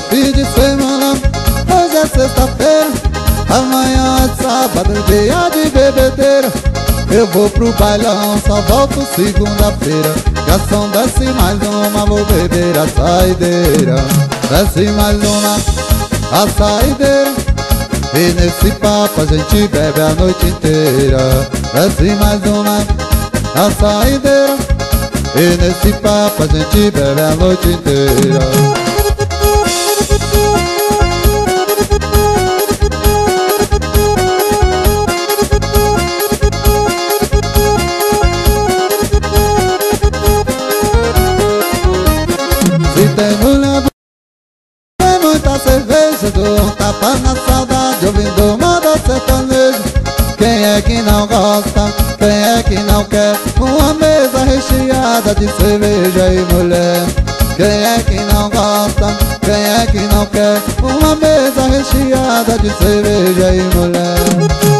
fim de semana. Hoje é sexta-feira, amanhã é sábado, dia de bebedeira. Eu vou pro bailão, só volto segunda-feira. Garçom, desce mais uma, vou beber a saideira. Desce mais uma, a saideira. E nesse papo a gente bebe a noite inteira. Desce mais uma, a saideira. E nesse papo a gente bebe a noite inteira. Se tem mulher, tem muita cerveja. Dou um tapa na saudade, ouvindo moda sertaneja. Quem é que não gosta? Quem é que não quer uma mesa recheada de cerveja e mulher? Quem é que não gosta? Quem é que não quer uma mesa recheada de cerveja e mulher?